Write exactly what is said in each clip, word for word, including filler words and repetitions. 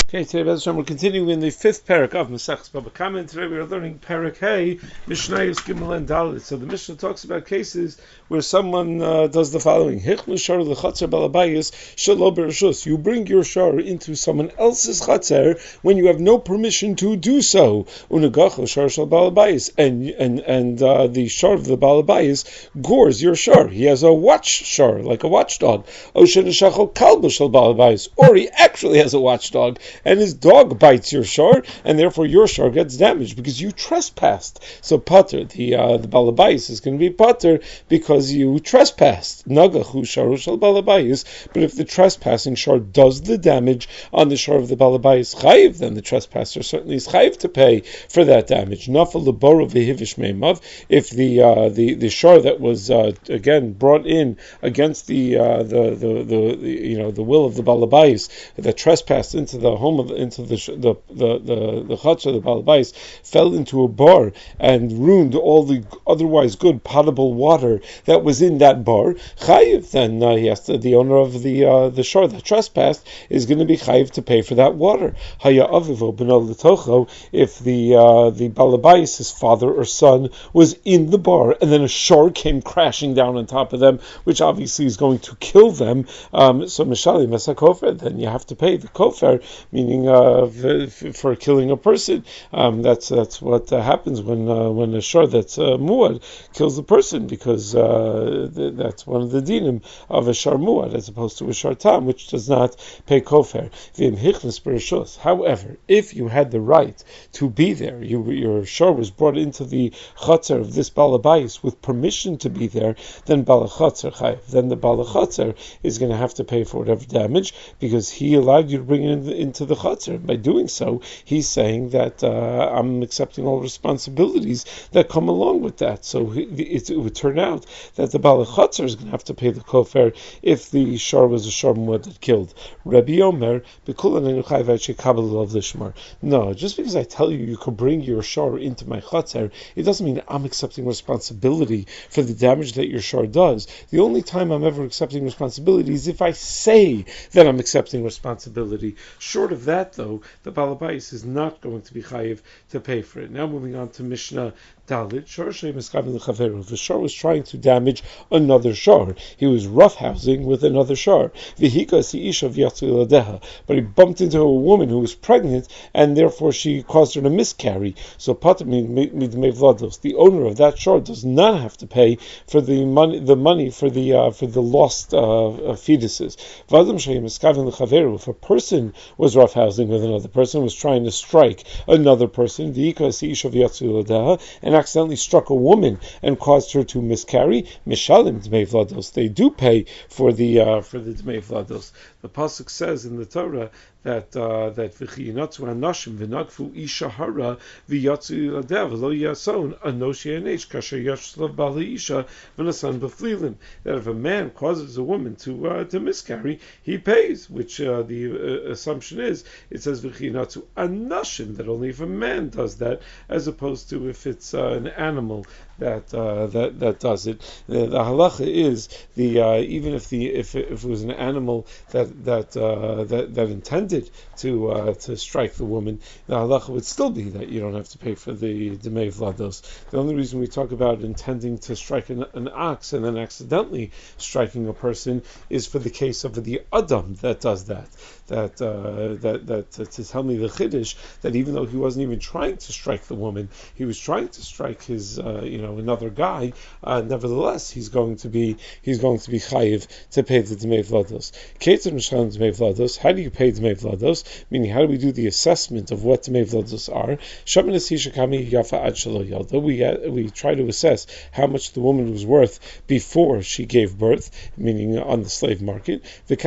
Okay, today we're continuing in the fifth parak of Masechus Baba Kama, and today we are learning parak Hey, Mishnayos Gimel and Dalit. So the Mishnah talks about cases where someone uh, does the following: Hichnu shar lechatzer balabayis shelo bereshus. You bring your shar into someone else's chatzer when you have no permission to do so. Unagacho shar shel balabayis, and and and uh, the shar of the balabayis gores your shar. He has a watch shar, like a watchdog. Oshen shachol kalba shel balabayis, or he actually has a watchdog, and his dog bites your shar, and therefore your shar gets damaged because you trespassed. So pater, the uh, the balabais is going to be pater because you trespassed. Nagachu sharu shel balabais. But if the trespassing shar does the damage on the shar of the balabais chayiv, then the trespasser certainly is chayiv to pay for that damage. Nafal leboro v'hivish meimav. If the uh, the the shar that was uh, again brought in against the, uh, the, the the the you know the will of the balabais that trespassed into the home of into the the the the, the chutz of the balabais, fell into a bar and ruined all the otherwise good potable water that was in that bar, chayiv, then uh, he has to, the owner of the uh, the shore that trespassed is going to be chayiv to pay for that water. Haya avivo b'no l'tocho, if the uh, the balabais, his father or son, was in the bar and then a shore came crashing down on top of them, which obviously is going to kill them. Um, so mishali masa kofer, then you have to pay the kofer, meaning uh, for, for killing a person. Um, that's that's what uh, happens when uh, when a shor that's uh, muad kills a person, because uh, th- that's one of the dinim of a shor muad as opposed to a shor tam, which does not pay kofer. However, if you had the right to be there, you, your shor was brought into the chatzer of this balabais with permission to be there, then balachatzer chayiv. Then the balachatzer is going to have to pay for whatever damage because he allowed you to bring it in the, into the chatzer. By doing so, he's saying that uh, I'm accepting all responsibilities that come along with that. So it, it would turn out that the Baal Chatzer is going to have to pay the kofer if the shar was a shar muad that killed. Rabbi Omer, no, just because I tell you you can bring your shar into my chatzer, it doesn't mean I'm accepting responsibility for the damage that your shar does. The only time I'm ever accepting responsibility is if I say that I'm accepting responsibility. Short of that, though, the balabais is not going to be chayiv to pay for it. Now moving on to Mishnah Dalit. The shar was trying to damage another shar. He was roughhousing with another shar. But he bumped into a woman who was pregnant, and therefore she caused her to miscarry. So the owner of that shar does not have to pay for the money, the money for the uh, for the lost uh, uh, fetuses. If a person was roughhousing with another person, was trying to strike another person, and accidentally struck a woman and caused her to miscarry, mishalim dmei vlados, they do pay for the uh, for the dmei vlados. The pasuk says in the Torah that uh, that v'chiyinatzu hanashim v'nagfu isha hara v'yatzu ladev v'lo yason anoshi anesh kasher yashlav bali isha v'nasan b'flilin, that if a man causes a woman to uh, to miscarry, he pays, which uh, the uh, assumption is, it says v'chiyinatzu anashim, that only if a man does that, as opposed to if it's uh, an animal that uh, that that does it. The, the halacha is the uh, even if the if it, if it was an animal that that uh, that, that intended to uh, to strike the woman, the halacha would still be that you don't have to pay for the demei vlados. The only reason we talk about intending to strike an, an ox and then accidentally striking a person is for the case of the adam that does that. That uh, that that uh, to tell me the chiddush that even though he wasn't even trying to strike the woman, he was trying to strike his uh, you know another guy. Uh, nevertheless, he's going to be he's going to be chayiv to pay the dmei vlados. Ketzad mishalim dmei vlados. How do you pay dmei vlados? Meaning, how do we do the assessment of what dmei vlados are? We uh, we try to assess how much the woman was worth before she gave birth, meaning on the slave market.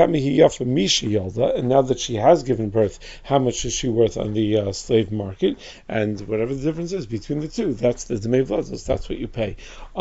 And now that she has given birth, how much is she worth on the uh, slave market? And whatever the difference is between the two, that's the dmei vlados. That's what you pay.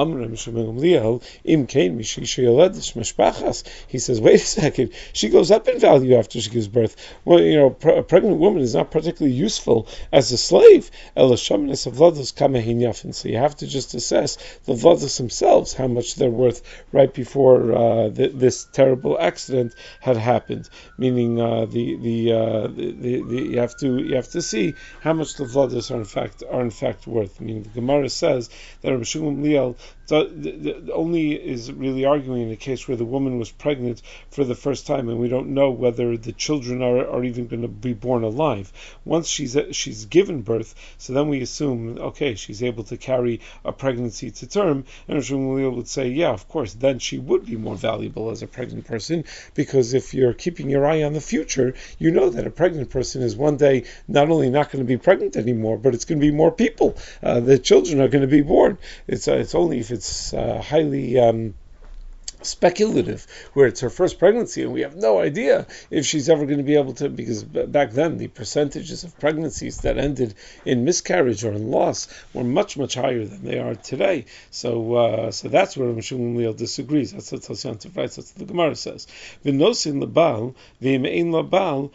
He says, wait a second, she goes up in value after she gives birth. Well, you know, a pregnant woman is not particularly useful as a slave. So you have to just assess the vlados themselves, how much they're worth right before uh, th- this terrible accident had happened. Meaning, uh, uh, the the, uh, the, the the you have to you have to see how much the vlados are in fact are in fact worth. I mean, the Gemara says that Rabbi Shimon Liel only is really arguing in a case where the woman was pregnant for the first time, and we don't know whether the children are, are even going to be born alive. Once she's she's given birth, so then we assume, okay, she's able to carry a pregnancy to term, and Rabbi Shimon Liel would say, yeah, of course, then she would be more valuable as a pregnant person, because if you're keeping your eye on the future, you know that a pregnant person is one day not only not going to be pregnant anymore, but it's going to be more people. Uh, the children are going to be born. It's uh, it's only if it's uh, highly um, speculative, where it's her first pregnancy and we have no idea if she's ever going to be able to, because back then the percentages of pregnancies that ended in miscarriage or in loss were much much higher than they are today. So uh, so that's where Rav Shimon Liel disagrees. That's what Tosyantiv writes. That's what the Gemara says. V'nosin lebal v'im labal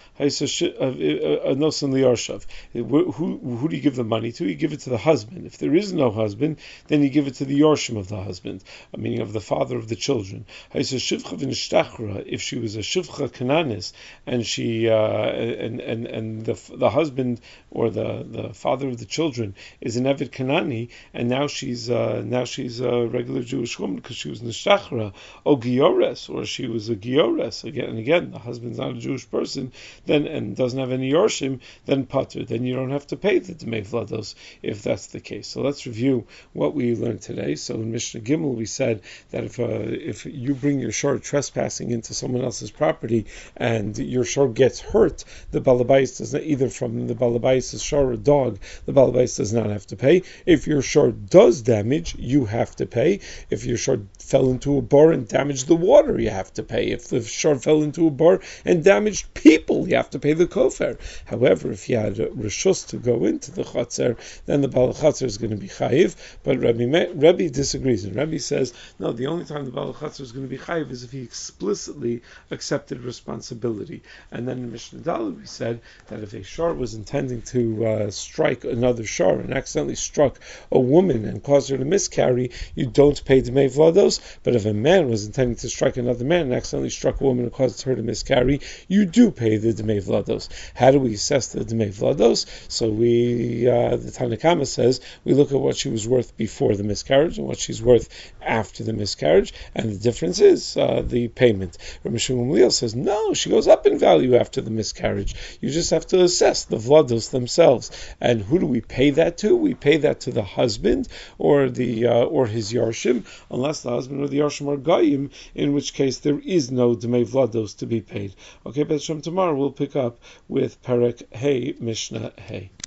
nosin liyarshav. Who who do you give the money to? You give it to the husband. If there is no husband, then you give it to the yorshim of the husband, meaning of the father of the children. If she was a shivcha kananis and she uh, and and and the the husband or the, the father of the children is an Eved Kanani, and now she's uh, now she's a regular Jewish woman because she was nishtachra, or giores, or she was a giores again and again. The husband's not a Jewish person, then and doesn't have any yorshim, then pater. Then you don't have to pay the Demei Vlados if that's the case. So let's review what we learned today. So in Mishnah Gimel we said that if uh, if you bring your shor trespassing into someone else's property and your shor gets hurt, the balabais does not, either from the balabais' shor or dog, the balabais does not have to pay. If your shor does damage, you have to pay. If your shor fell into a bar and damaged the water, you have to pay. If the shor fell into a bar and damaged people, you have to pay the kofer. However, if you had a reshus to go into the chatzer, then the bal chatzer is going to be chayiv. But Rabbi, Rabbi disagrees, and Rabbi says, no, the only time the bal chatzer is going to be chayiv is if he explicitly accepted responsibility. And then in Mishnah Dalet we said that if a shor was intending to uh, strike another shor and accidentally struck a woman and caused her to miscarry, you don't pay Demei Vlados. But if a man was intending to strike another man and accidentally struck a woman and caused her to miscarry, you do pay the Demei Vlados. How do we assess the Demei Vlados? So we, uh, the Tanna Kama says, we look at what she was worth before the miscarriage and what she's worth after the miscarriage, and the difference is uh, the payment. Rabbi Shimon Liel says, no, she goes up in value after the miscarriage. You just have to assess the Vlados themselves. And who do we pay that to? We pay that to the husband or the uh, or his yarshim, unless the husband or the yarshim are goyim, in which case there is no Demei Vlados to be paid. Okay, but tomorrow we'll pick up with Perek Hey, Mishnah Hey.